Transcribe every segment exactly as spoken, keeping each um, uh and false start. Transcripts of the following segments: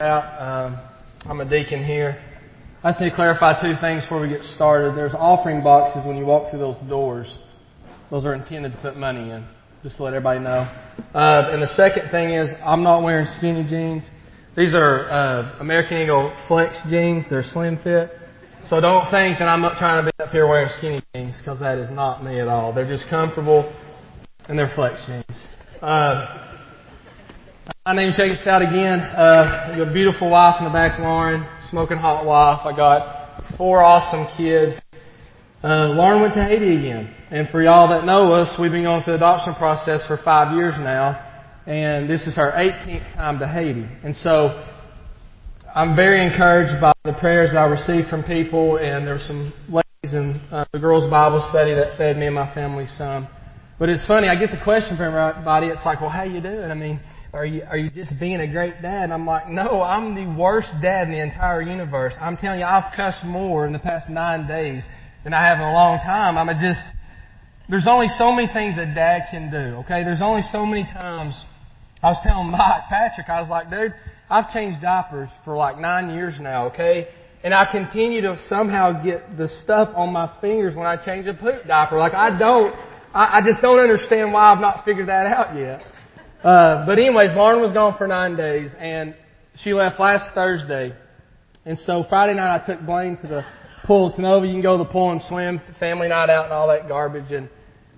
out. Um, I'm a deacon here. I just need to clarify two things before we get started. There's offering boxes when you walk through those doors. Those are intended to put money in, just to let everybody know. Uh, and the second thing is, I'm not wearing skinny jeans. These are uh, American Eagle Flex jeans. They're slim fit. So don't think that I'm not trying to be up here wearing skinny jeans, because that is not me at all. They're just comfortable, and they're Flex jeans. Uh, my name's Jacob Stout again. Uh, I got a beautiful wife in the back, Lauren, smoking hot wife. I got four awesome kids. Uh, Lauren went to Haiti again. And for y'all that know us, we've been going through the adoption process for five years now. And this is her eighteenth time to Haiti. And so I'm very encouraged by the prayers that I received from people. And there were some ladies in uh, the girls' Bible study that fed me and my family some. But it's funny, I get the question from everybody. It's like, well, how you doing? I mean, Are you, are you just being a great dad? And I'm like, no, I'm the worst dad in the entire universe. I'm telling you, I've cussed more in the past nine days than I have in a long time. I'm a just, there's only so many things a dad can do, okay? There's only so many times. I was telling Mike, Patrick, I was like, dude, I've changed diapers for like nine years now, okay? And I continue to somehow get the stuff on my fingers when I change a poop diaper. Like, I don't, I, I just don't understand why I've not figured that out yet. Uh, but anyways, Lauren was gone for nine days, and she left last Thursday. And so Friday night I took Blaine to the pool. Tenova, you can go to the pool and swim, family night out and all that garbage. And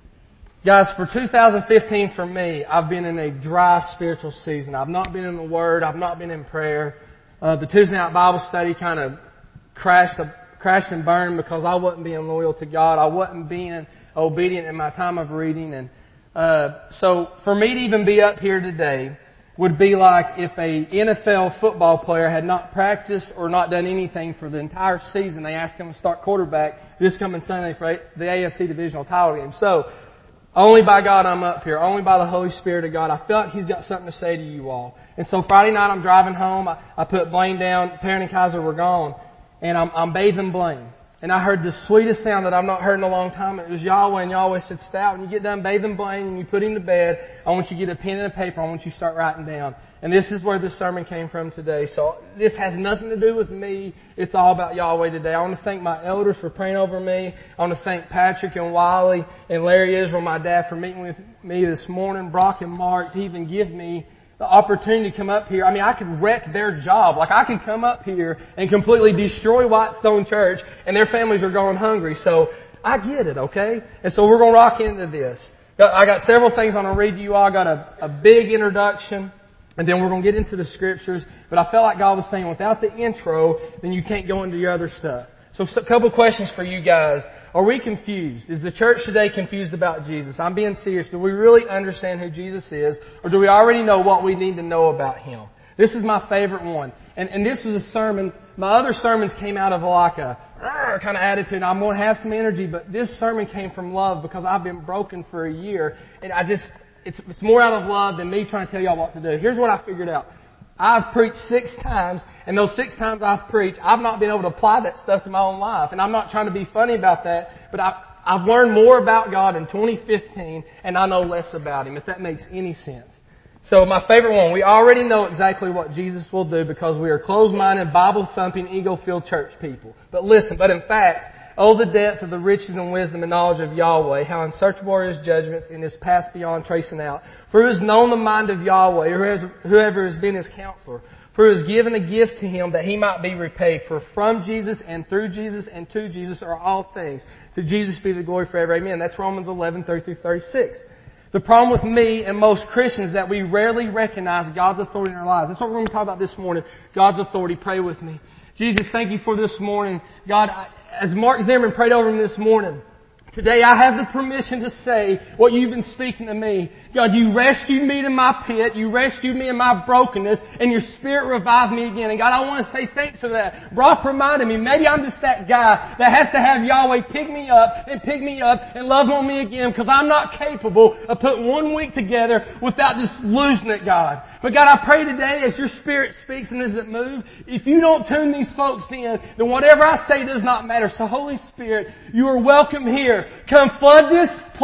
guys, for two thousand fifteen for me, I've been in a dry spiritual season. I've not been in the Word. I've not been in prayer. Uh, the Tuesday night Bible study kind of crashed, crashed and burned because I wasn't being loyal to God. I wasn't being obedient in my time of reading. And Uh, so for me to even be up here today would be like if a N F L football player had not practiced or not done anything for the entire season. They asked him to start quarterback this coming Sunday for the A F C divisional title game. So only by God I'm up here. Only by the Holy Spirit of God. I feel like He's got something to say to you all. And so Friday night I'm driving home. I, I put Blaine down. Perrin and Kaiser were gone. And I'm, I'm bathing Blaine. And I heard the sweetest sound that I've not heard in a long time. It was Yahweh, and Yahweh said, Stout, when you get done bathing Blaine and you put him to bed, I want you to get a pen and a paper. I want you to start writing down. And this is where this sermon came from today. So this has nothing to do with me. It's all about Yahweh today. I want to thank my elders for praying over me. I want to thank Patrick and Wiley and Larry Israel, my dad, for meeting with me this morning. Brock and Mark to even give me the opportunity to come up here. I mean, I could wreck their job. Like, I could come up here and completely destroy Whitestone Church, and their families are going hungry. So, I get it, okay? And so, we're going to rock into this. I got several things I'm going to read to you all. I got a, a big introduction, and then we're going to get into the scriptures. But I felt like God was saying, without the intro, then you can't go into your other stuff. So, a couple questions for you guys. Are we confused? Is the church today confused about Jesus? I'm being serious. Do we really understand who Jesus is? Or do we already know what we need to know about Him? This is my favorite one. And, and this was a sermon. My other sermons came out of like a kind of attitude. I'm going to have some energy. But this sermon came from love because I've been broken for a year. And I just, it's, it's more out of love than me trying to tell y'all what to do. Here's what I figured out. I've preached six times, and those six times I've preached, I've not been able to apply that stuff to my own life. And I'm not trying to be funny about that, but I, I've learned more about God in twenty fifteen, and I know less about Him, if that makes any sense. So my favorite one, we already know exactly what Jesus will do because we are closed-minded, Bible-thumping, ego-filled church people. But listen, but in fact, oh, the depth of the riches and wisdom and knowledge of Yahweh, how unsearchable are His judgments and His paths beyond tracing out. For who has known the mind of Yahweh, or has, whoever has been His counselor? For who has given a gift to Him that He might be repaid. For from Jesus and through Jesus and to Jesus are all things. To Jesus be the glory forever. Amen. That's Romans eleven, thirty through thirty-six. The problem with me and most Christians is that we rarely recognize God's authority in our lives. That's what we're going to talk about this morning. God's authority. Pray with me. Jesus, thank You for this morning. God, I, as Mark Zimmerman prayed over him this morning, today I have the permission to say what You've been speaking to me. God, You rescued me in my pit. You rescued me in my brokenness. And Your Spirit revived me again. And God, I want to say thanks for that. Brock reminded me, maybe I'm just that guy that has to have Yahweh pick me up and pick me up and love on me again because I'm not capable of putting one week together without just losing it, God. But God, I pray today as Your Spirit speaks and as it moves, if You don't tune these folks in, then whatever I say does not matter. So Holy Spirit, You are welcome here. Come flood this place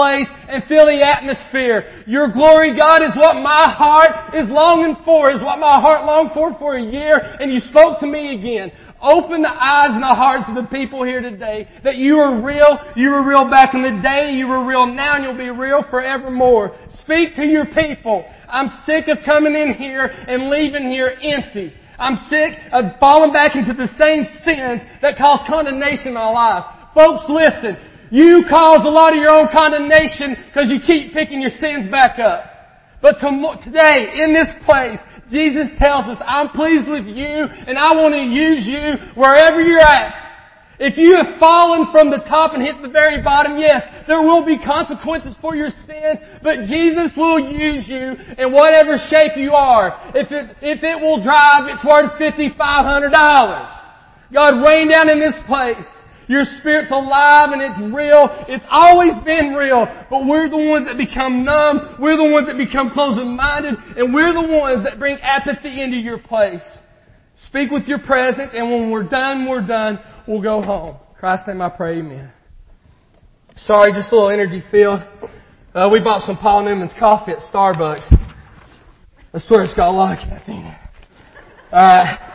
and fill the atmosphere. Your glory, God, is what my heart is longing for, is what my heart longed for for a year, and you spoke to me again. Open the eyes and the hearts of the people here today that you are real. You were real back in the day. You were real now, and you'll be real forevermore. Speak to your people. I'm sick of coming in here and leaving here empty. I'm sick of falling back into the same sins that cause condemnation in my life. Folks, listen. You cause a lot of your own condemnation because you keep picking your sins back up. But today, in this place, Jesus tells us, I'm pleased with you and I want to use you wherever you're at. If you have fallen from the top and hit the very bottom, yes, there will be consequences for your sin, but Jesus will use you in whatever shape you are. If it, if it will drive, it's worth five thousand five hundred dollars. God, rain down in this place. Your Spirit's alive and it's real. It's always been real. But we're the ones that become numb. We're the ones that become closed-minded. And we're the ones that bring apathy into your place. Speak with your presence, and when we're done, we're done. We'll go home. In Christ's name I pray, amen. Sorry, just a little energy filled. Uh, we bought some Paul Newman's coffee at Starbucks. I swear it's got a lot of caffeine in it. Alright.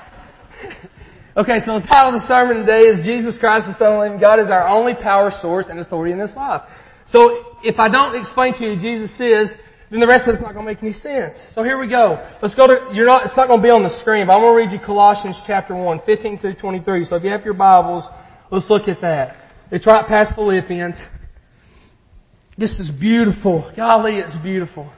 Okay, so the title of the sermon today is Jesus Christ, the Son of the Living God, is our only power source and authority in this life. So if I don't explain to you who Jesus is, then the rest of it's not going to make any sense. So here we go. Let's go to, you're not, it's not going to be on the screen, but I'm going to read you Colossians chapter one, fifteen through twenty-three. So if you have your Bibles, let's look at that. It's right past Philippians. This is beautiful. Golly, it's beautiful.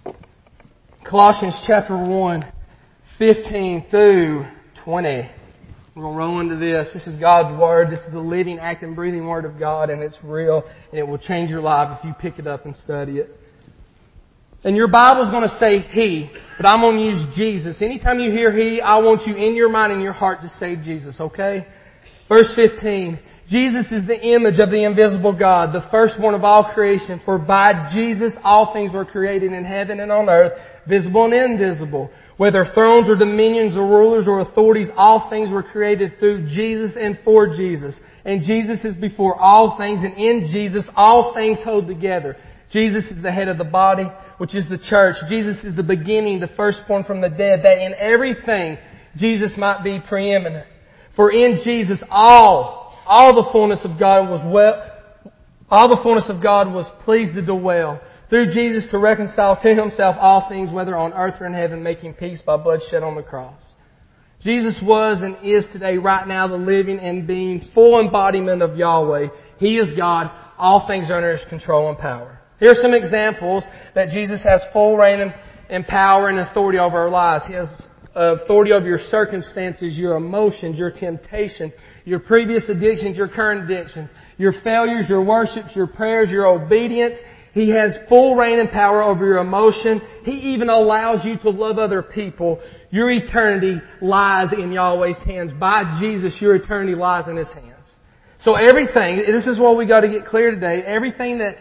Colossians chapter one, fifteen through twenty. We're going to roll into this. This is God's Word. This is the living, acting, breathing Word of God, and it's real, and it will change your life if you pick it up and study it. And your Bible's going to say He, but I'm going to use Jesus. Anytime you hear He, I want you in your mind and your heart to say Jesus, okay? Verse fifteen. Jesus is the image of the invisible God, the firstborn of all creation. For by Jesus all things were created in heaven and on earth, visible and invisible. Whether thrones or dominions or rulers or authorities, all things were created through Jesus and for Jesus. And Jesus is before all things, and in Jesus all things hold together. Jesus is the head of the body, which is the church. Jesus is the beginning, the firstborn from the dead, that in everything Jesus might be preeminent. For in Jesus all, all the fullness of God was well, all the fullness of God was pleased to dwell. Through Jesus to reconcile to Himself all things, whether on earth or in heaven, making peace by blood shed on the cross. Jesus was and is today, right now, the living and being full embodiment of Yahweh. He is God. All things are under His control and power. Here are some examples that Jesus has full reign and, and power and authority over our lives. He has authority over your circumstances, your emotions, your temptations, your previous addictions, your current addictions, your failures, your worships, your prayers, your obedience. He has full reign and power over your emotion. He even allows you to love other people. Your eternity lies in Yahweh's hands. By Jesus, your eternity lies in His hands. So everything, this is what we got to get clear today, everything that,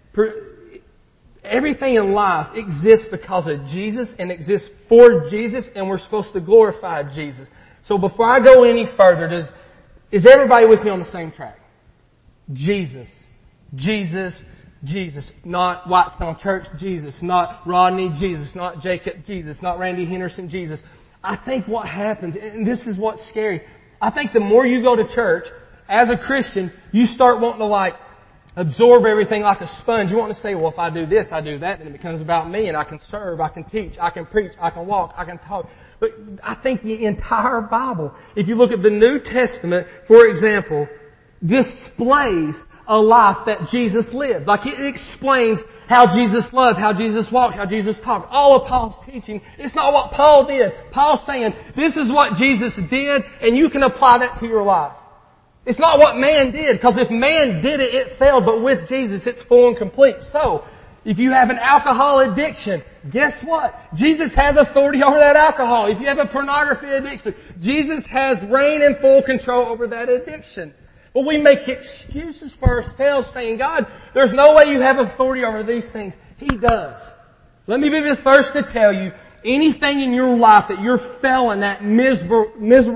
everything in life exists because of Jesus and exists for Jesus, and we're supposed to glorify Jesus. So before I go any further, does, is everybody with me on the same track? Jesus. Jesus. Jesus. Not Whitestone Church, Jesus. Not Rodney, Jesus. Not Jacob, Jesus. Not Randy Henderson, Jesus. I think what happens, and this is what's scary, I think the more you go to church, as a Christian, you start wanting to like absorb everything like a sponge. You want to say, well, if I do this, I do that, then it becomes about me, and I can serve, I can teach, I can preach, I can walk, I can talk. But I think the entire Bible, if you look at the New Testament, for example, displays a life that Jesus lived. Like it explains how Jesus loved, how Jesus walked, how Jesus talked. All of Paul's teaching, it's not what Paul did. Paul's saying, this is what Jesus did, and you can apply that to your life. It's not what man did, because if man did it, it failed, but with Jesus, it's full and complete. So, if you have an alcohol addiction, guess what? Jesus has authority over that alcohol. If you have a pornography addiction, Jesus has reign and full control over that addiction. But we make excuses for ourselves saying, God, there's no way you have authority over these things. He does. Let me be the first to tell you, anything in your life that you're failing at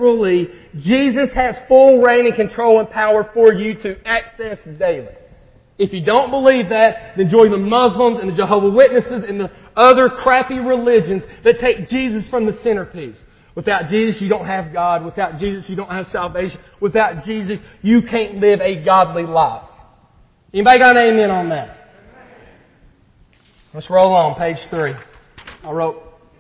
miserably, Jesus has full reign and control and power for you to access daily. If you don't believe that, then join the Muslims and the Jehovah's Witnesses and the other crappy religions that take Jesus from the centerpiece. Without Jesus, you don't have God. Without Jesus, you don't have salvation. Without Jesus, you can't live a godly life. Anybody got an amen on that? Let's roll on, page three. I wrote,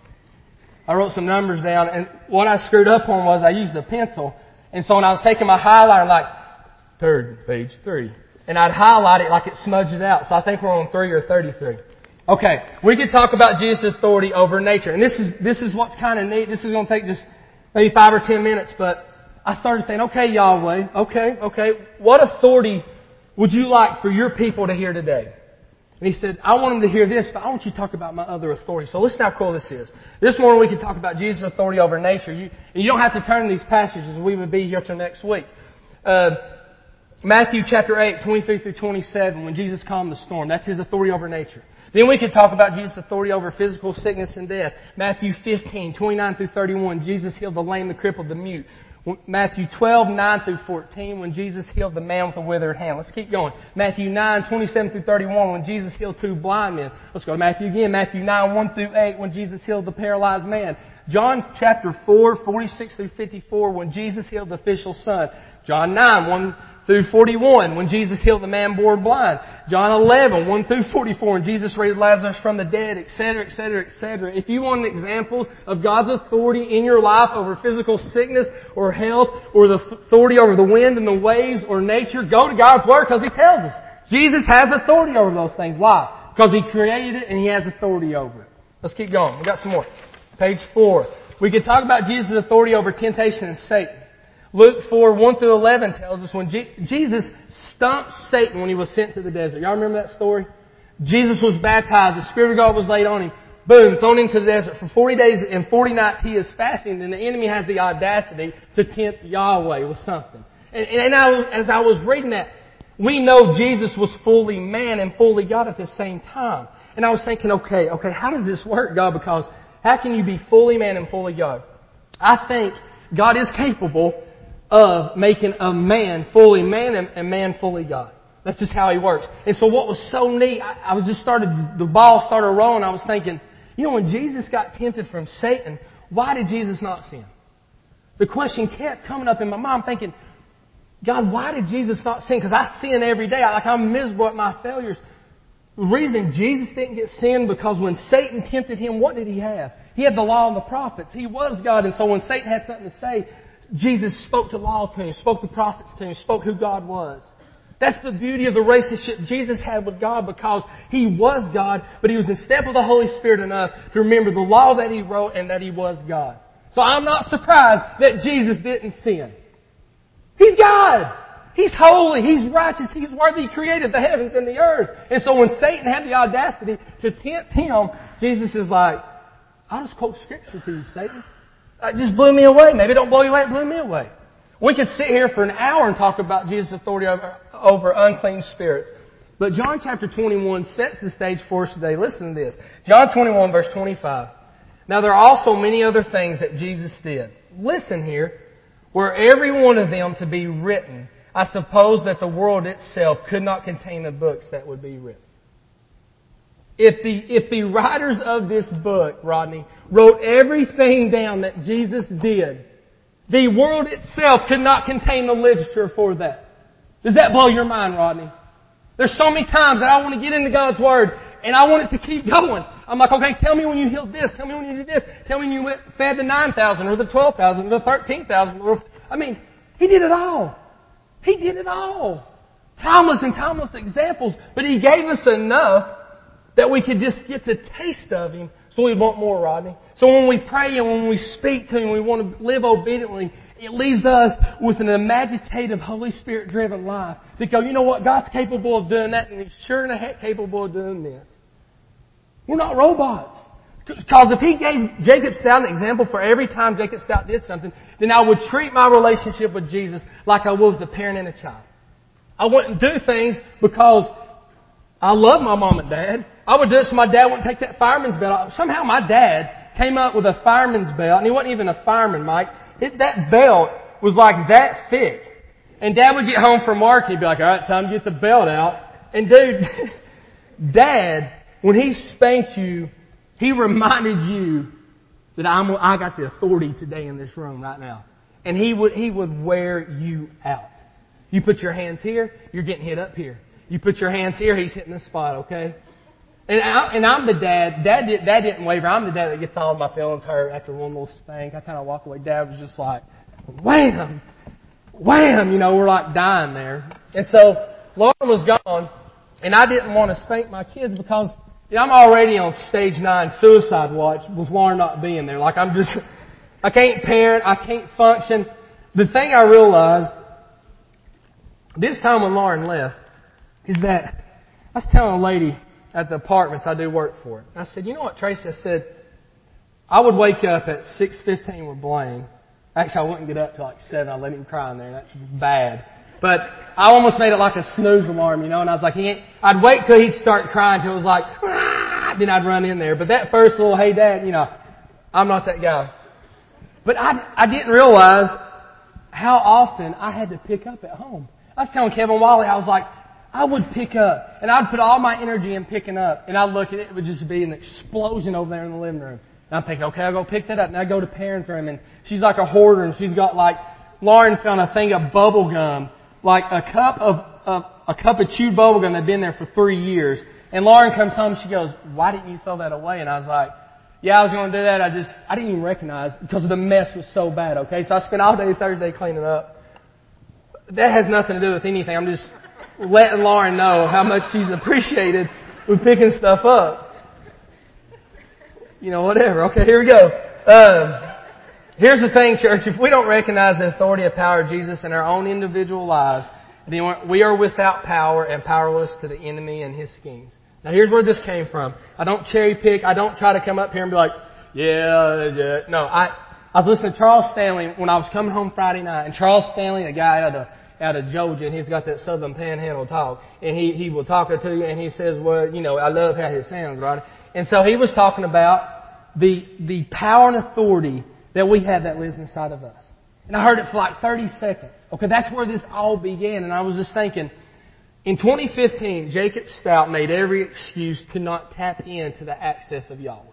I wrote some numbers down, and what I screwed up on was I used a pencil, and so when I was taking my highlighter, like, third, page three, and I'd highlight it like it smudged it out. So I think we're on three or thirty-three. Okay, we could talk about Jesus' authority over nature, and this is this is what's kind of neat. This is going to take just maybe five or ten minutes, but I started saying, okay, Yahweh, okay, okay, what authority would you like for your people to hear today? And he said, I want them to hear this, but I want you to talk about my other authority. So listen how cool this is. This morning we can talk about Jesus' authority over nature. You, and you don't have to turn to these passages. We would be here till next week. Uh, Matthew chapter eight, twenty-three through twenty-seven, when Jesus calmed the storm. That's His authority over nature. Then we could talk about Jesus' authority over physical sickness and death. Matthew fifteen, twenty-nine through thirty-one, Jesus healed the lame, the crippled, the mute. Matthew twelve, nine through fourteen, when Jesus healed the man with a withered hand. Let's keep going. Matthew nine, twenty-seven through thirty-one, when Jesus healed two blind men. Let's go to Matthew again. Matthew nine, one through eight, when Jesus healed the paralyzed man. John chapter four, forty-six through fifty-four, when Jesus healed the official's son. John nine, one through forty-one, when Jesus healed the man born blind. John eleven, one through forty-four, when Jesus raised Lazarus from the dead, et cetera, et cetera, et cetera. If you want examples of God's authority in your life over physical sickness or health, or the authority over the wind and the waves or nature, go to God's Word because He tells us. Jesus has authority over those things. Why? Because He created it and He has authority over it. Let's keep going. We've got some more. Page four. We could talk about Jesus' authority over temptation and Satan. Luke four, one through eleven tells us when Je- Jesus stumped Satan when He was sent to the desert. Y'all remember that story? Jesus was baptized. The Spirit of God was laid on Him. Boom, thrown into the desert. For forty days and forty nights He is fasting, and the enemy has the audacity to tempt Yahweh with something. And, and I, as I was reading that, we know Jesus was fully man and fully God at the same time. And I was thinking, okay, okay, how does this work, God? Because how can you be fully man and fully God? I think God is capable of making a man fully man and a man fully God. That's just how He works. And so what was so neat, I, I was just started, the ball started rolling. I was thinking, you know, when Jesus got tempted from Satan, why did Jesus not sin? The question kept coming up in my mind, thinking, God, why did Jesus not sin? Because I sin every day. I, like I'm miserable at my failures. The reason Jesus didn't get sin because when Satan tempted Him, what did He have? He had the law and the prophets. He was God. And so when Satan had something to say, Jesus spoke the law to him, spoke the prophets to him, spoke who God was. That's the beauty of the relationship Jesus had with God because He was God, but He was in step with the Holy Spirit enough to remember the law that He wrote and that He was God. So I'm not surprised that Jesus didn't sin. He's God. He's holy. He's righteous. He's worthy. He created the heavens and the earth. And so when Satan had the audacity to tempt Him, Jesus is like, I'll just quote Scripture to you, Satan. It just blew me away. Maybe it don't blow you away. It blew me away. We could sit here for an hour and talk about Jesus' authority over, over unclean spirits. But John chapter twenty-one sets the stage for us today. Listen to this. John twenty-one verse twenty-five. Now there are also many other things that Jesus did. Listen here. Were every one of them to be written, I suppose that the world itself could not contain the books that would be written. If the, if the writers of this book, Rodney, wrote everything down that Jesus did, the world itself could not contain the literature for that. Does that blow your mind, Rodney? There's so many times that I want to get into God's Word and I want it to keep going. I'm like, okay, tell me when you healed this. Tell me when you did this. Tell me when you went, fed the nine thousand or the twelve thousand or the thirteen thousand. I mean, He did it all. He did it all. Timeless and timeless examples. But He gave us enough that we could just get the taste of Him so we want more, Rodney. So when we pray and when we speak to Him, we want to live obediently, it leaves us with an imaginative, Holy Spirit-driven life that go, you know what, God's capable of doing that and He's sure in the heck capable of doing this. We're not robots. Because if He gave Jacob Stout an example for every time Jacob Stout did something, then I would treat my relationship with Jesus like I would with a parent and a child. I wouldn't do things because I love my mom and dad. I would do it so my dad wouldn't take that fireman's belt off. Somehow my dad came up with a fireman's belt, and he wasn't even a fireman, Mike. It, that belt was like that thick. And Dad would get home from work, and he'd be like, all right, time to get the belt out. And dude, Dad, when he spanked you, he reminded you that I'm, I got the authority today in this room right now. And he would, he would wear you out. You put your hands here, you're getting hit up here. You put your hands here, he's hitting the spot, okay? And, I, and I'm the dad. Dad, did, dad didn't waver. I'm the dad that gets all of my feelings hurt after one little spank. I kind of walk away. Dad was just like, wham, wham. You know, we're like dying there. And so Lauren was gone, and I didn't want to spank my kids because you know, I'm already on stage nine suicide watch with Lauren not being there. Like I'm just, I can't parent, I can't function. The thing I realized this time when Lauren left is that I was telling a lady at the apartments I do work for. I said, you know what, Tracy? I said, I would wake up at six fifteen with Blaine. Actually, I wouldn't get up till like seven. I'd let him cry in there, and that's bad. But I almost made it like a snooze alarm, you know, and I was like, he ain't, I'd wait till he'd start crying till it was like, ah, then I'd run in there. But that first little, hey, Dad, you know, I'm not that guy. But I, I didn't realize how often I had to pick up at home. I was telling Kevin Wally, I was like, I would pick up, and I'd put all my energy in picking up, and I'd look at it, it would just be an explosion over there in the living room. And I'm thinking, okay, I'll go pick that up, and I go to parent room, and she's like a hoarder, and she's got like, Lauren found a thing of bubble gum, like a cup of, of a cup of chewed bubble gum that'd been there for three years. And Lauren comes home, she goes, why didn't you throw that away? And I was like, yeah, I was going to do that. I just, I didn't even recognize because the mess was so bad, okay? So I spent all day Thursday cleaning up. That has nothing to do with anything. I'm just letting Lauren know how much she's appreciated with picking stuff up. You know, whatever. Okay, here we go. Um, here's the thing, church. If we don't recognize the authority and power of Jesus in our own individual lives, then we are without power and powerless to the enemy and his schemes. Now, here's where this came from. I don't cherry pick. I don't try to come up here and be like, yeah, yeah. No, I, I was listening to Charles Stanley when I was coming home Friday night. And Charles Stanley, a guy out of out of Georgia, and he's got that Southern Panhandle talk. And he, he will talk to you, and he says, well, you know, I love how it sounds, right? And so he was talking about the the power and authority that we have that lives inside of us. And I heard it for like thirty seconds. Okay, that's where this all began. And I was just thinking, in twenty fifteen, Jacob Stout made every excuse to not tap into the access of Yahweh.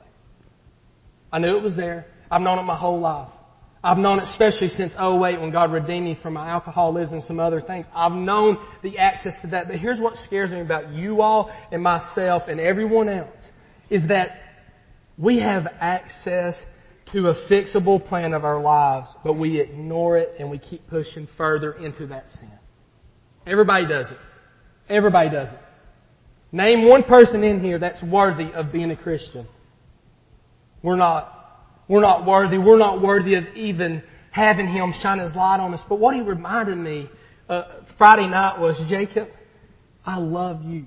I knew it was there. I've known it my whole life. I've known it especially since oh eight when God redeemed me from my alcoholism and some other things. I've known the access to that. But here's what scares me about you all and myself and everyone else is that we have access to a fixable plan of our lives, but we ignore it and we keep pushing further into that sin. Everybody does it. Everybody does it. Name one person in here that's worthy of being a Christian. We're not. We're not worthy. We're not worthy of even having Him shine His light on us. But what He reminded me uh, Friday night was, Jacob, I love you.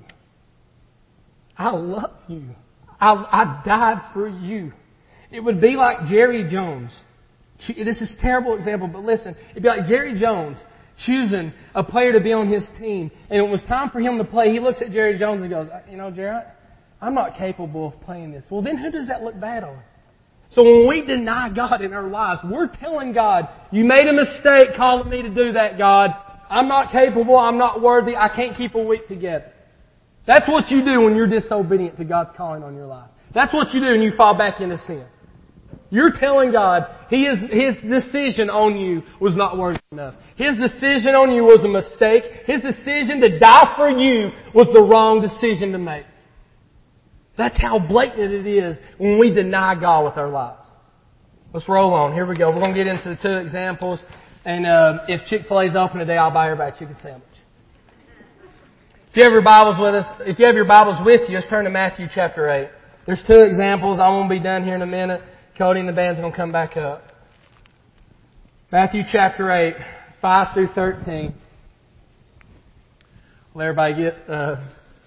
I love you. I, I died for you. It would be like Jerry Jones. This is a terrible example, but listen. It'd be like Jerry Jones choosing a player to be on his team. And it was time for him to play. He looks at Jerry Jones and goes, you know, Jerry, I'm not capable of playing this. Well, then who does that look bad on? So when we deny God in our lives, we're telling God, you made a mistake calling me to do that, God. I'm not capable. I'm not worthy. I can't keep a week together. That's what you do when you're disobedient to God's calling on your life. That's what you do when you fall back into sin. You're telling God He is, His decision on you was not worthy enough. His decision on you was a mistake. His decision to die for you was the wrong decision to make. That's how blatant it is when we deny God with our lives. Let's roll on. Here we go. We're going to get into the two examples. And uh, if Chick-fil-A's open today, I'll buy everybody a chicken sandwich. If you have your Bibles with us, if you have your Bibles with you, let's turn to Matthew chapter eight. There's two examples. I'm going to be done here in a minute. Cody and the band's going to come back up. Matthew chapter eight, five through thirteen. Let everybody get... Uh,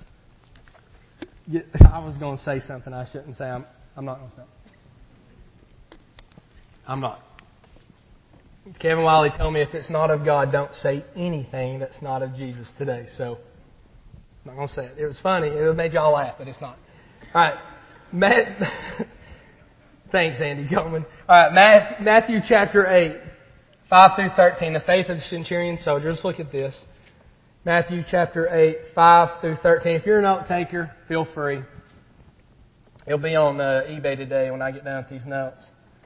I was going to say something I shouldn't say. I'm, I'm not going to say it. I'm not. Kevin Wiley told me if it's not of God, don't say anything that's not of Jesus today. So, I'm not going to say it. It was funny. It made y'all laugh, but it's not. All right. Matt, thanks, Andy Coleman. All right. Matthew chapter eight, five through thirteen. The faith of the centurion soldier. Let's look at this. Matthew chapter eight, five through thirteen. If you're a note taker, feel free. It'll be on uh, eBay today when I get done with these notes.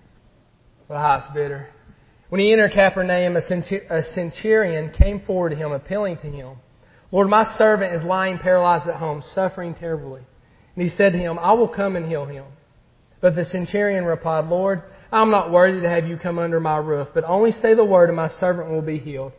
The highest bidder. When he entered Capernaum, a centurion came forward to him, appealing to him. Lord, my servant is lying paralyzed at home, suffering terribly. And he said to him, I will come and heal him. But the centurion replied, Lord, I am not worthy to have you come under my roof, but only say the word and my servant will be healed.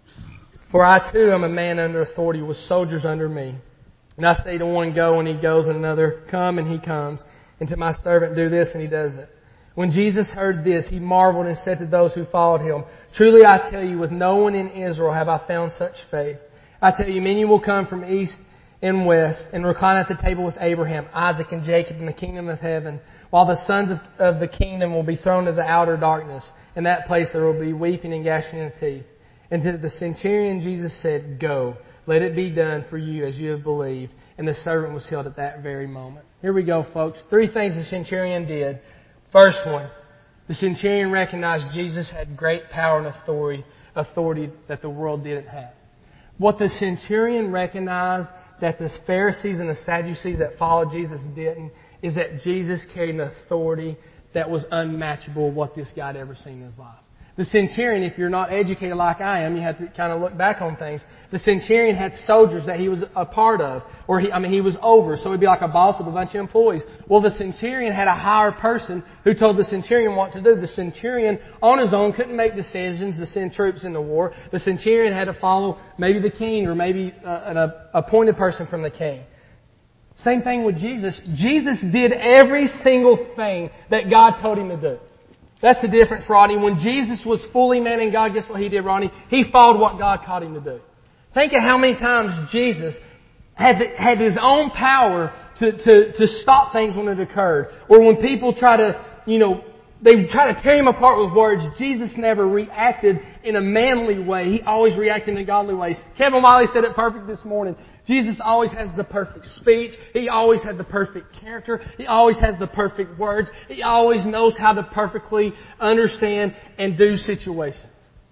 For I too am a man under authority with soldiers under me. And I say to one, go, and he goes, and another, come, and he comes. And to my servant, do this, and he does it. When Jesus heard this, he marveled and said to those who followed him, truly I tell you, with no one in Israel have I found such faith. I tell you, many will come from east and west and recline at the table with Abraham, Isaac, and Jacob in the kingdom of heaven, while the sons of, of the kingdom will be thrown into the outer darkness. In that place there will be weeping and gnashing of teeth. And to the centurion Jesus said, go, let it be done for you as you have believed. And the servant was healed at that very moment. Here we go, folks. Three things the centurion did. First one, the centurion recognized Jesus had great power and authority, authority that the world didn't have. What the centurion recognized that the Pharisees and the Sadducees that followed Jesus didn't is that Jesus carried an authority that was unmatchable what this guy had ever seen in his life. The centurion, if you're not educated like I am, you have to kind of look back on things. The centurion had soldiers that he was a part of, or he, I mean, he was over, so he'd be like a boss of a bunch of employees. Well, the centurion had a higher person who told the centurion what to do. The centurion, on his own, couldn't make decisions to send troops in the war. The centurion had to follow maybe the king or maybe an appointed person from the king. Same thing with Jesus. Jesus did every single thing that God told him to do. That's the difference, Rodney. When Jesus was fully man and God, guess what He did, Rodney? He followed what God called Him to do. Think of how many times Jesus had had His own power to, to, to stop things when it occurred. Or when people try to, you know, they try to tear Him apart with words. Jesus never reacted in a manly way. He always reacted in a godly way. Kevin Wiley said it perfect this morning. Jesus always has the perfect speech. He always had the perfect character. He always has the perfect words. He always knows how to perfectly understand and do situations.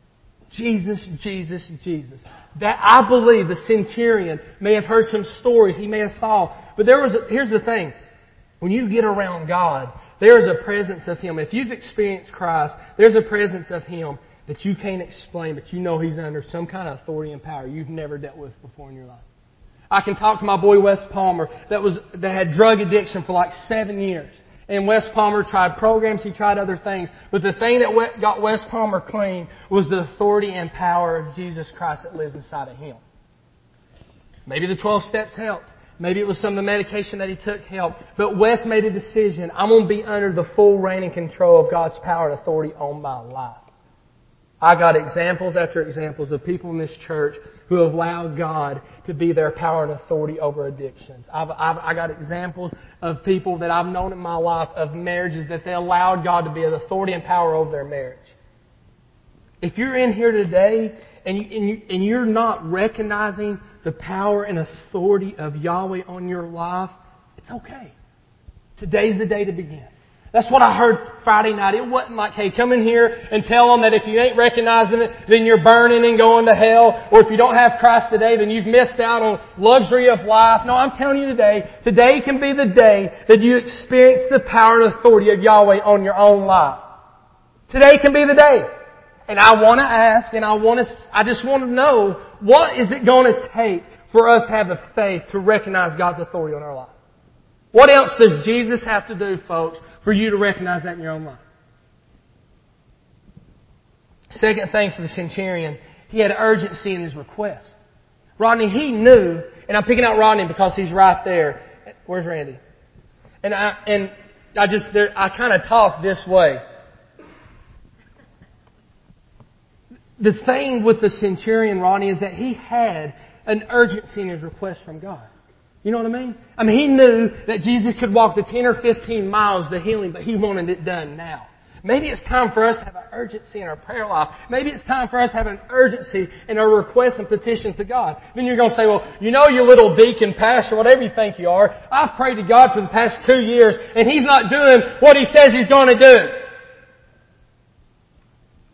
Jesus, Jesus, Jesus. That I believe the centurion may have heard some stories he may have saw. But there was a, here's the thing. When you get around God, there is a presence of Him. If you've experienced Christ, there's a presence of Him that you can't explain, but you know He's under some kind of authority and power you've never dealt with before in your life. I can talk to my boy Wes Palmer that was that had drug addiction for like seven years. And Wes Palmer tried programs, he tried other things. But the thing that got Wes Palmer clean was the authority and power of Jesus Christ that lives inside of him. Maybe the twelve steps helped. Maybe it was some of the medication that he took helped. But Wes made a decision. I'm going to be under the full reign and control of God's power and authority on my life. I got examples after examples of people in this church who have allowed God to be their power and authority over addictions. I've, I've I got examples of people that I've known in my life of marriages that they allowed God to be an authority and power over their marriage. If you're in here today and, you, and, you, and you're not recognizing the power and authority of Yahweh on your life, it's okay. Today's the day to begin. That's what I heard Friday night. It wasn't like, hey, come in here and tell them that if you ain't recognizing it, then you're burning and going to hell. Or if you don't have Christ today, then you've missed out on luxury of life. No, I'm telling you today, today can be the day that you experience the power and authority of Yahweh on your own life. Today can be the day. And I want to ask, and I want to, I just want to know, what is it going to take for us to have the faith to recognize God's authority on our life? What else does Jesus have to do, folks, for you to recognize that in your own life? Second thing for the centurion, he had urgency in his request. Rodney, he knew, and I'm picking out Rodney because he's right there. Where's Randy? And I and I just there, I kind of talk this way. The thing with the centurion, Rodney, is that he had an urgency in his request from God. You know what I mean? I mean, he knew that Jesus could walk the ten or fifteen miles to heal him, but he wanted it done now. Maybe it's time for us to have an urgency in our prayer life. Maybe it's time for us to have an urgency in our requests and petitions to God. Then you're going to say, well, you know, you little deacon, pastor, whatever you think you are, I've prayed to God for the past two years, and He's not doing what He says He's going to do.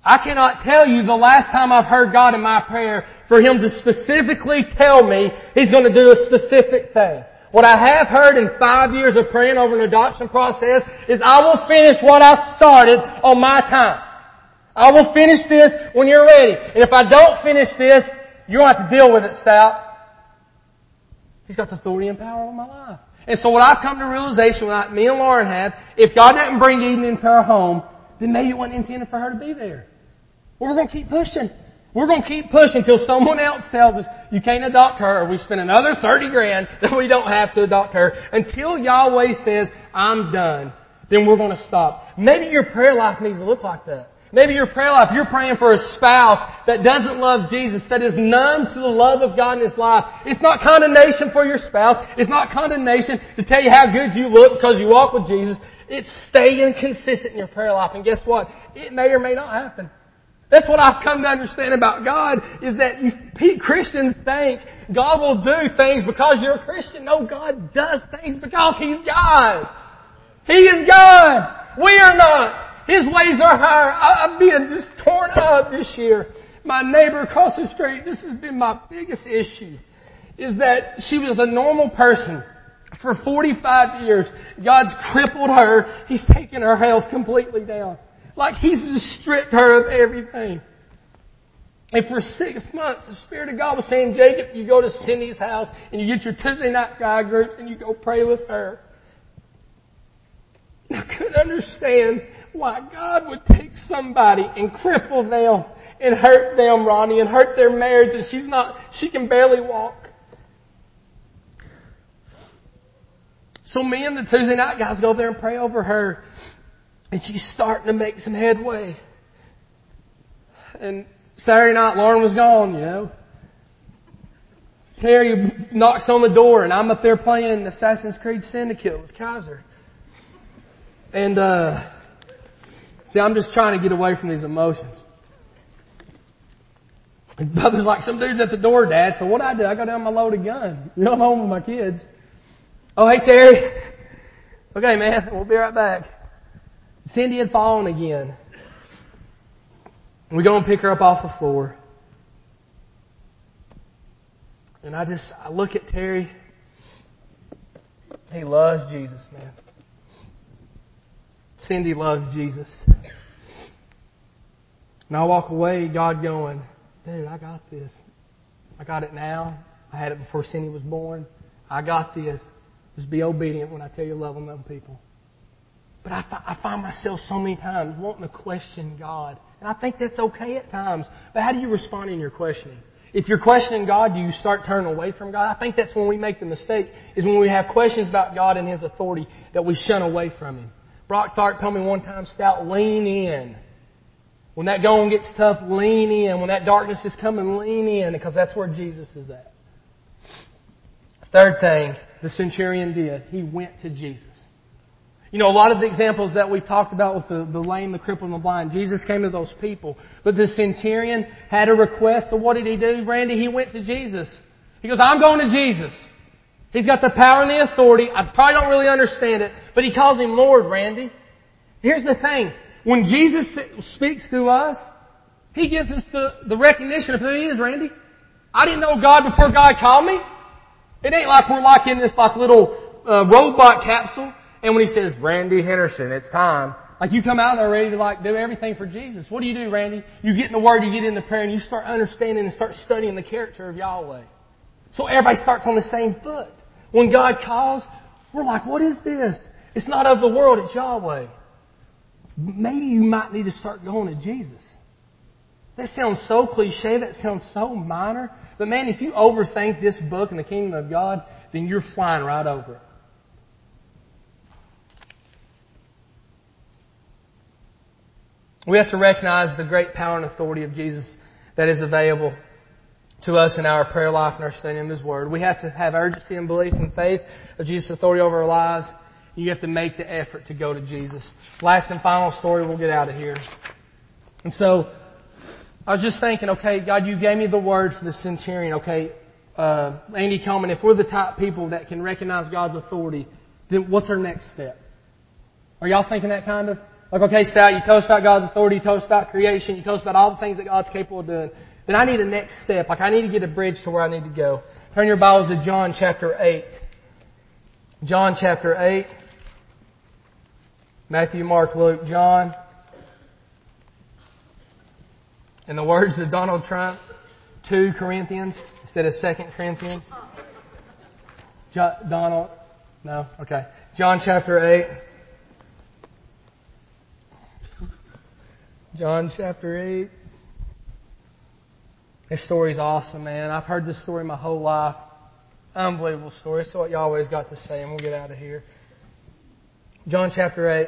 I cannot tell you the last time I've heard God in my prayer for Him to specifically tell me He's going to do a specific thing. What I have heard in five years of praying over an adoption process is I will finish what I started on my time. I will finish this when you're ready. And if I don't finish this, you're going to have to deal with it, Stout. He's got the authority and power over my life. And so what I've come to realization, like me and Lauren have, if God didn't bring Eden into our home, then maybe it wasn't intended for her to be there. Well, we're going to keep pushing. We're going to keep pushing until someone else tells us you can't adopt her, or we spend another thirty grand that we don't have to adopt her. Until Yahweh says, I'm done, then we're going to stop. Maybe your prayer life needs to look like that. Maybe your prayer life, you're praying for a spouse that doesn't love Jesus, that is numb to the love of God in his life. It's not condemnation for your spouse. It's not condemnation to tell you how good you look because you walk with Jesus. It's staying consistent in your prayer life. And guess what? It may or may not happen. That's what I've come to understand about God, is that you, Christians think God will do things because you're a Christian. No, God does things because He's God. He is God. We are not. His ways are higher. I'm being just torn up this year. My neighbor across the street, this has been my biggest issue, is that she was a normal person for forty-five years. God's crippled her. He's taken her health completely down. Like He's just stripped her of everything. And for six months, the Spirit of God was saying, Jacob, you go to Cindy's house and you get your Tuesday night guy groups and you go pray with her. And I couldn't understand why God would take somebody and cripple them and hurt them, Ronnie, and hurt their marriage, and she's not, she can barely walk. So me and the Tuesday night guys go there and pray over her. And she's starting to make some headway. And Saturday night, Lauren was gone, you know. Terry knocks on the door, and I'm up there playing Assassin's Creed Syndicate with Kaiser. And, uh, see, I'm just trying to get away from these emotions. And Bubba's like, some dude's at the door, Dad. So what I do, I go down my loaded gun. You know, I'm home with my kids. Oh, hey, Terry. Okay, man, we'll be right back. Cindy had fallen again. We go and pick her up off the floor. And I just, I look at Terry. He loves Jesus, man. Cindy loves Jesus. And I walk away, God going, dude, I got this. I got it now. I had it before Cindy was born. I got this. Just be obedient when I tell you love and love people. But I, fi- I find myself so many times wanting to question God. And I think that's okay at times. But how do you respond in your questioning? If you're questioning God, do you start turning away from God? I think that's when we make the mistake, is when we have questions about God and His authority, that we shun away from Him. Brock Tharp told me one time, Stout, lean in. When that going gets tough, lean in. When that darkness is coming, lean in, because that's where Jesus is at. Third thing the centurion did, he went to Jesus. You know, a lot of the examples that we've talked about with the, the lame, the crippled, and the blind, Jesus came to those people. But the centurion had a request, so what did he do, Randy? He went to Jesus. He goes, I'm going to Jesus. He's got the power and the authority. I probably don't really understand it, but he calls Him Lord, Randy. Here's the thing. When Jesus speaks to us, He gives us the, the recognition of who He is, Randy. I didn't know God before God called me. It ain't like we're like in this like little uh, robot capsule. And when He says, Randy Henderson, it's time. Like you come out there ready to like do everything for Jesus. What do you do, Randy? You get in the Word, you get in the prayer, and you start understanding and start studying the character of Yahweh. So everybody starts on the same foot. When God calls, we're like, what is this? It's not of the world, it's Yahweh. Maybe you might need to start going to Jesus. That sounds so cliche, that sounds so minor. But man, if you overthink this book and the kingdom of God, then you're flying right over it. We have to recognize the great power and authority of Jesus that is available to us in our prayer life and our study of His Word. We have to have urgency and belief and faith of Jesus' authority over our lives. You have to make the effort to go to Jesus. Last and final story, we'll get out of here. And so, I was just thinking, okay, God, You gave me the word for the centurion. Okay, uh, Andy Coleman, if we're the type of people that can recognize God's authority, then what's our next step? Are y'all thinking that kind of? Like, okay, Stout, you told us about God's authority, you told us about creation, you told us about all the things that God's capable of doing. Then I need a next step. Like, I need to get a bridge to where I need to go. Turn your Bibles to John chapter eight. John chapter eight. Matthew, Mark, Luke, John. In the words of Donald Trump, two Corinthians instead of Second Corinthians. John, Donald, no? Okay. John chapter eight. John chapter eight. This story's awesome, man. I've heard this story my whole life. Unbelievable story. It's what you always got to say, and we'll get out of here. John chapter eight.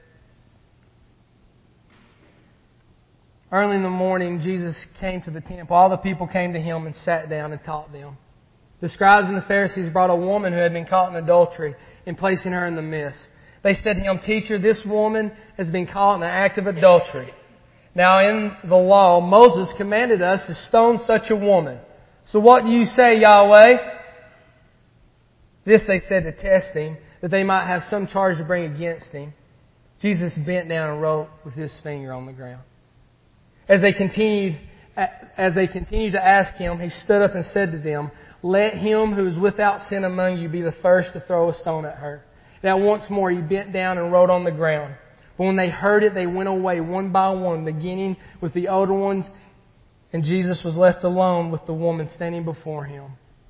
Early in the morning, Jesus came to the temple. All the people came to Him and sat down and taught them. The scribes and the Pharisees brought a woman who had been caught in adultery and placing her in the midst. They said to Him, Teacher, this woman has been caught in the act of adultery. Now in the law, Moses commanded us to stone such a woman. So what do you say, Yahweh? This they said to test Him, that they might have some charge to bring against Him. Jesus bent down and wrote with His finger on the ground. As they continued, as they continued to ask Him, He stood up and said to them, Let him who is without sin among you be the first to throw a stone at her. Now once more He bent down and wrote on the ground. But when they heard it, they went away one by one, beginning with the older ones, and Jesus was left alone with the woman standing before Him.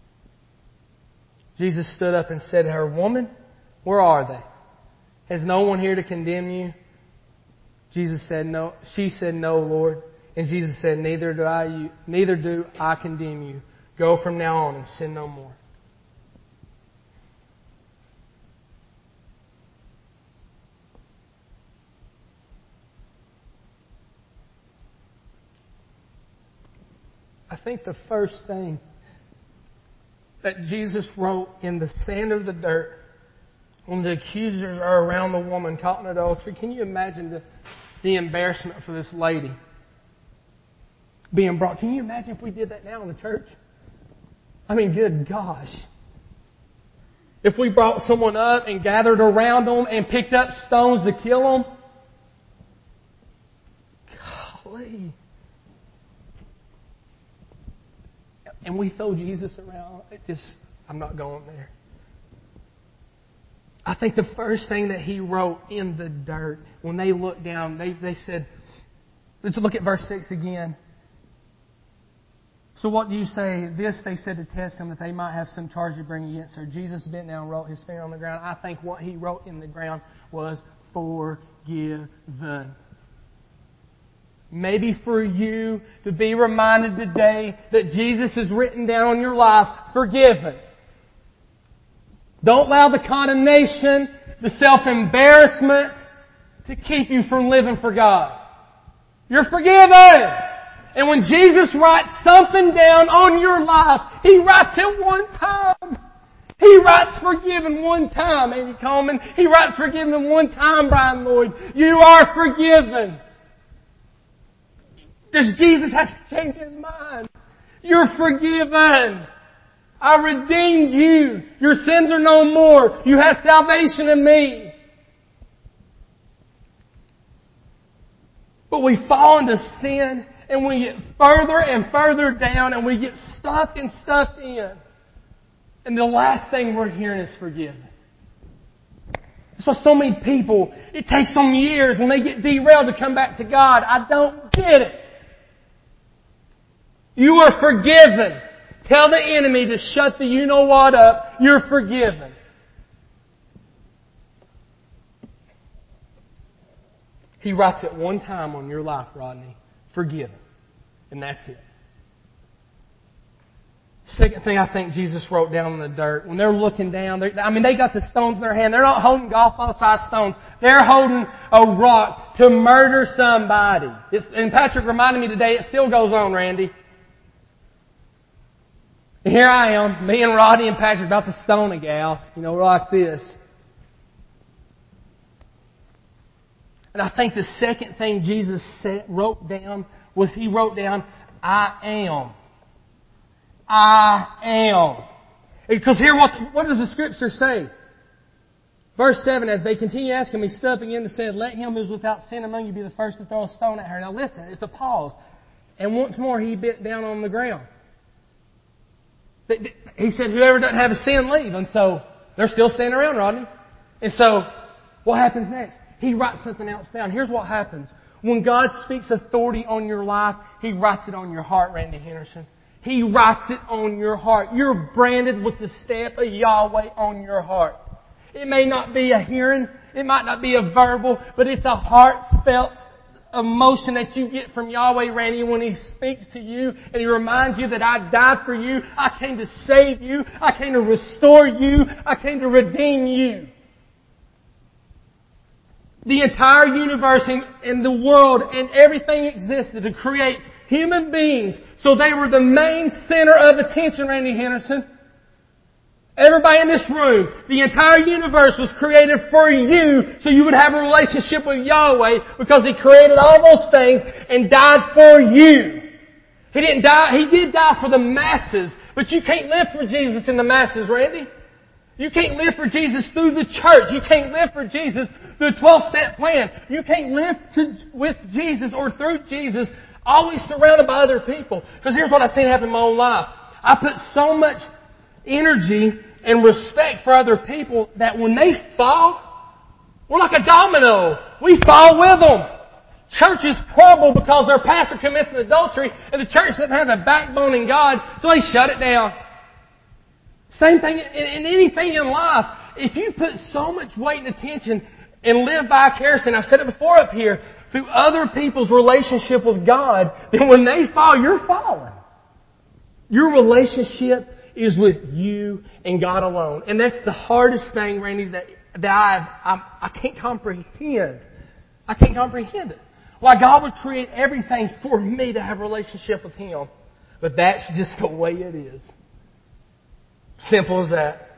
Jesus stood up and said to her, Woman, where are they? Has no one here to condemn you? Jesus said, No. She said, No, Lord. And Jesus said, Neither do I, you, neither do I condemn you. Go from now on and sin no more. I think the first thing that Jesus wrote in the sand of the dirt when the accusers are around the woman caught in adultery, can you imagine the, the embarrassment for this lady being brought? Can you imagine if we did that now in the church? I mean, good gosh. If we brought someone up and gathered around them and picked up stones to kill them. Golly. And we throw Jesus around. It just, I'm not going there. I think the first thing that He wrote in the dirt, when they looked down, they, they said, let's look at verse six again. So what do you say? This they said to test Him, that they might have some charge to bring against her. Jesus bent down and wrote His finger on the ground. I think what He wrote in the ground was forgiven. Maybe for you to be reminded today that Jesus is written down on your life, forgiven. Don't allow the condemnation, the self-embarrassment to keep you from living for God. You're forgiven. And when Jesus writes something down on your life, He writes it one time. He writes forgiven one time, Andy Coleman. He writes forgiven one time, Brian Lloyd. You are forgiven. Does Jesus have to change His mind? You're forgiven. I redeemed you. Your sins are no more. You have salvation in Me. But we fall into sin and we get further and further down and we get stuck and stuck in. And the last thing we're hearing is forgiven. So so many people, it takes them years when they get derailed to come back to God. I don't get it. You are forgiven. Tell the enemy to shut the you-know-what up. You're forgiven. He writes it one time on your life, Rodney. Forgiven. And that's it. Second thing I think Jesus wrote down in the dirt. When they're looking down, they're, I mean, they got the stones in their hand. They're not holding golf ball-sized stones. They're holding a rock to murder somebody. It's, and Patrick reminded me today, it still goes on, Randy. And here I am, me and Rodney and Patrick about to stone a gal. You know, we're like this. And I think the second thing Jesus said, wrote down was He wrote down, I am. I am. Because here, what, what does the Scripture say? Verse seven, as they continue asking me, stood up again and said, let him who is without sin among you be the first to throw a stone at her. Now listen, it's a pause. And once more he bit down on the ground. He said, whoever doesn't have a sin, leave. And so they're still standing around, Rodney. And so what happens next? He writes something else down. Here's what happens. When God speaks authority on your life, He writes it on your heart, Randy Henderson. He writes it on your heart. You're branded with the stamp of Yahweh on your heart. It may not be a hearing, it might not be a verbal, but it's a heartfelt emotion that you get from Yahweh, Randy, when He speaks to you and He reminds you that I died for you, I came to save you, I came to restore you, I came to redeem you. The entire universe and the world and everything existed to create human beings. So they were the main center of attention, Randy Henderson. Everybody in this room, the entire universe was created for you so you would have a relationship with Yahweh because He created all those things and died for you. He didn't die, He did die for the masses, but you can't live for Jesus in the masses, Randy. You can't live for Jesus through the church. You can't live for Jesus through the twelve-step plan. You can't live to, with Jesus or through Jesus always surrounded by other people. Because here's what I've seen happen in my own life. I put so much energy and respect for other people that when they fall, we're like a domino. We fall with them. Churches crumble because their pastor commits an adultery and the church doesn't have a backbone in God, so they shut it down. Same thing in, in anything in life. If you put so much weight and attention and live vicariously, and I've said it before up here, through other people's relationship with God, then when they fall, you're falling. Your relationship is with you and God alone. And that's the hardest thing, Randy, that, that I've, I, I can't comprehend. I can't comprehend it. Why God would create everything for me to have a relationship with Him. But that's just the way it is. Simple as that.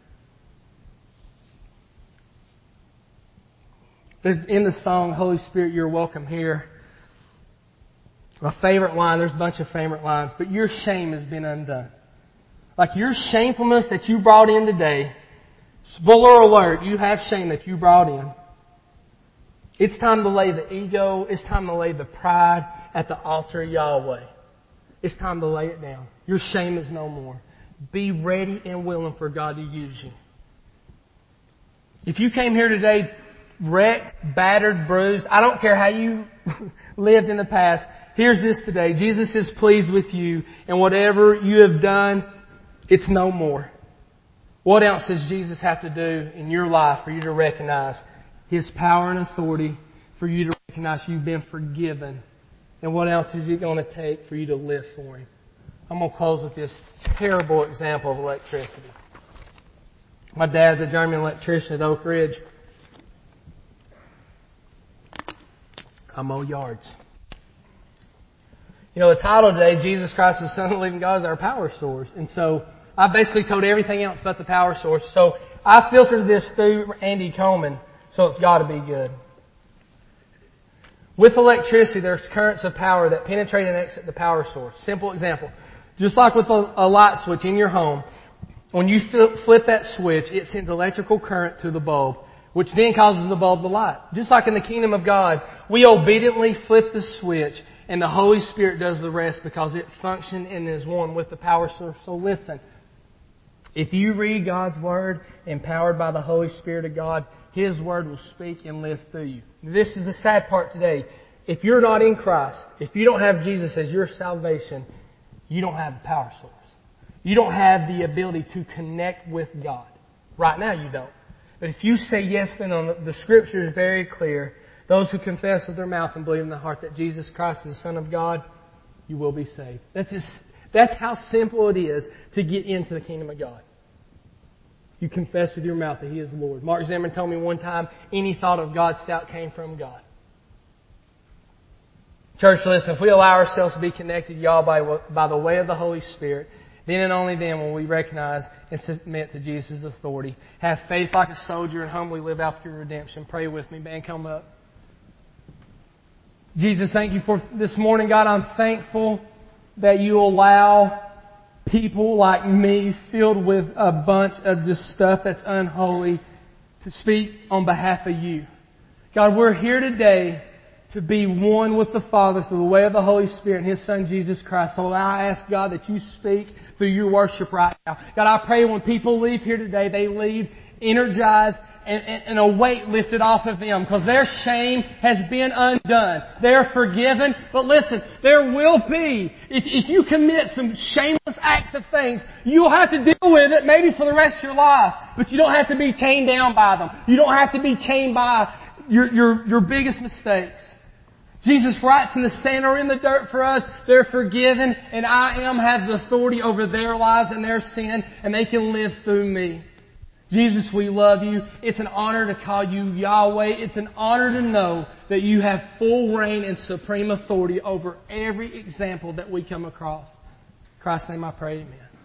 There's, in the song, Holy Spirit, You're Welcome Here, my favorite line, there's a bunch of favorite lines, but your shame has been undone. Like your shamefulness that you brought in today, spoiler alert, you have shame that you brought in. It's time to lay the ego, it's time to lay the pride at the altar of Yahweh. It's time to lay it down. Your shame is no more. Be ready and willing for God to use you. If you came here today wrecked, battered, bruised, I don't care how you lived in the past, here's this today. Jesus is pleased with you, and whatever you have done, it's no more. What else does Jesus have to do in your life for you to recognize His power and authority, for you to recognize you've been forgiven? And what else is it going to take for you to live for Him? I'm going to close with this terrible example of electricity. My dad's a journeyman electrician at Oak Ridge. I mow yards. You know, the title today, Jesus Christ, the Son of the Living God, is our power source. And so I basically told everything else about the power source. So I filtered this through Andy Coleman, so it's got to be good. With electricity, there's currents of power that penetrate and exit the power source. Simple example. Just like with a, a light switch in your home, when you flip that switch, it sends electrical current to the bulb, which then causes the bulb to light. Just like in the kingdom of God, we obediently flip the switch, and the Holy Spirit does the rest because it functions and is one with the power source. So listen, if you read God's Word, empowered by the Holy Spirit of God, His Word will speak and live through you. This is the sad part today. If you're not in Christ, if you don't have Jesus as your salvation, you don't have the power source. You don't have the ability to connect with God. Right now you don't. But if you say yes, then on the Scripture is very clear. Those who confess with their mouth and believe in their heart that Jesus Christ is the Son of God, you will be saved. That's just, that's how simple it is to get into the kingdom of God. You confess with your mouth that He is Lord. Mark Zimmerman told me one time, any thought of God's doubt came from God. Church, listen, if we allow ourselves to be connected to y'all by, by the way of the Holy Spirit, then and only then will we recognize and submit to Jesus' authority. Have faith like a soldier and humbly live out your redemption. Pray with me. Man, come up. Jesus, thank you for this morning. God, I'm thankful that you allow people like me filled with a bunch of just stuff that's unholy to speak on behalf of you. God, we're here today to be one with the Father through the way of the Holy Spirit and His Son, Jesus Christ. So I ask, God, that you speak through your worship right now. God, I pray when people leave here today, they leave energized and, and, and a weight lifted off of them because their shame has been undone. They're forgiven. But listen, there will be, if, if you commit some shameless acts of things, you'll have to deal with it maybe for the rest of your life. But you don't have to be chained down by them. You don't have to be chained by your, your, your biggest mistakes. Jesus writes in the sand or in the dirt for us, they're forgiven, and I am have the authority over their lives and their sin, and they can live through me. Jesus, we love you. It's an honor to call you Yahweh. It's an honor to know that you have full reign and supreme authority over every example that we come across. In Christ's name I pray, amen.